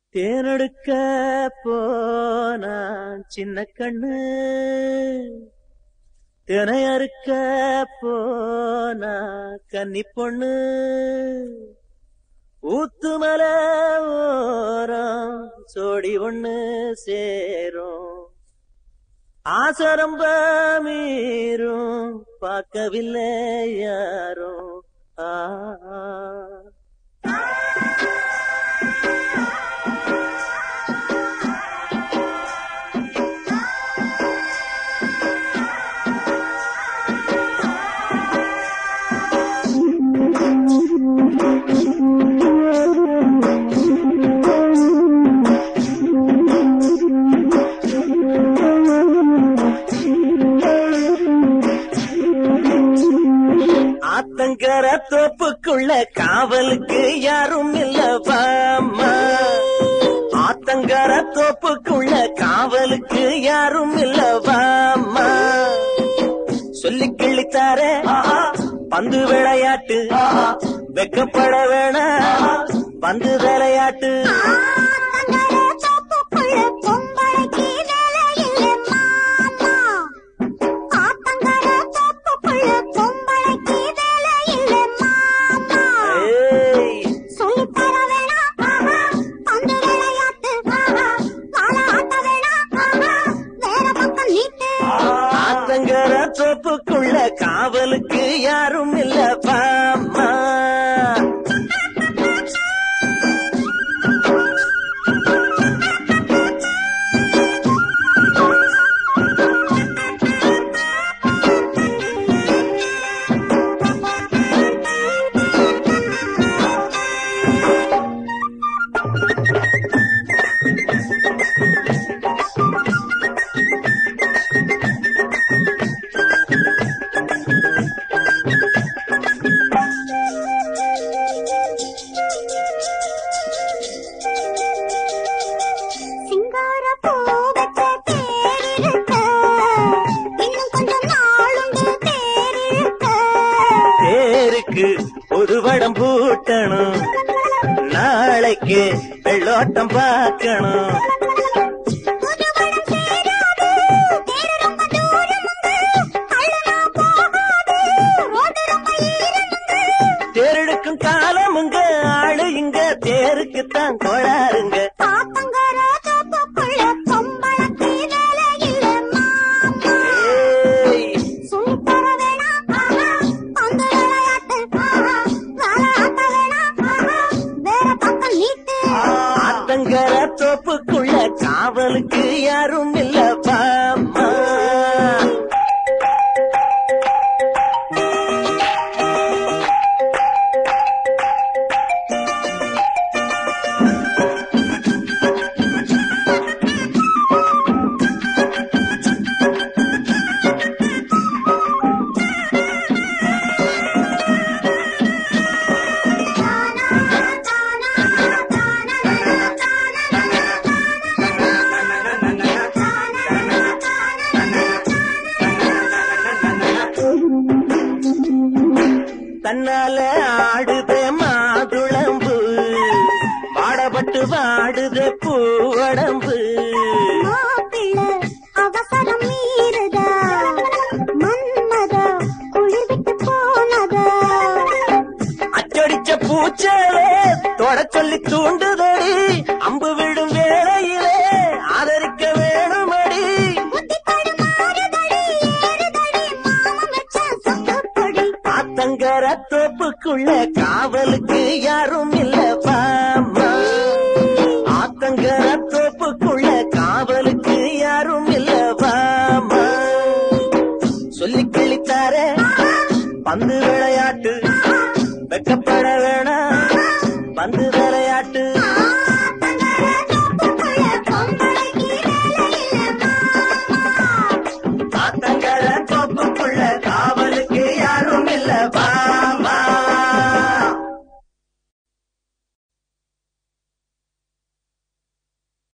தேனெடுக்க போனா சின்ன கண்ணு, தினை அறுக்க போனா கன்னி பொண்ணு, ஊத்துமல ஓரம் சோடி ஒண்ணு சேரும், ஆசரம்ப மீறும் பார்க்கவில்லை யாரும். ஆ ஆத்தங்கர தோப்புக்குள்ள காவலுக்கு யாரும் இல்லவாமா, ஆத்தங்கர தோப்புக்குள்ள காவலுக்கு யாரும் இல்லவாமா, சொல்லி கிள்ளித்தார பந்து விளையாட்டு, வெக்கப்பட வேணா பந்து விளையாட்டு. தோப்புக்குள்ள காவலுக்கு யாரும் இல்லவாமா. ஒரு வடம் பூட்டணும், நாளைக்கு வெள்ளோட்டம் பார்க்கணும். தேரெடுக்கும் காலமுங்க ஆளு இங்க, தேருக்குத்தான் கோளாருங்க. ஆத்தங்கர தோப்புக்குள்ள காவலுக்கு யாரும் இல்லவாமா. தன்னால ஆடுதே மாதுளம்பு, பாடப்பட்டு வாடுதே பூவடம்பு. அவசரம் மீறுதா மன்மதா, குளிர்விட்டு போனதா, அச்சடிச்ச பூச்சலே தொட சொல்லி தூண்டுதடி, அம்பு விடும் வேளையிலே ஆதரிக்க வேணுமடி. ஆத்தங்கர தோப்புக்குள்ள காவலுக்கு யாரும் இல்லவாமா, ஆத்தங்கர தோப்புக்குள்ள காவலுக்கு யாரும் இல்லவாமா, சொல்லி கிள்ளித்தார பந்து விளையாட்டு, வெக்கப்பட வேணா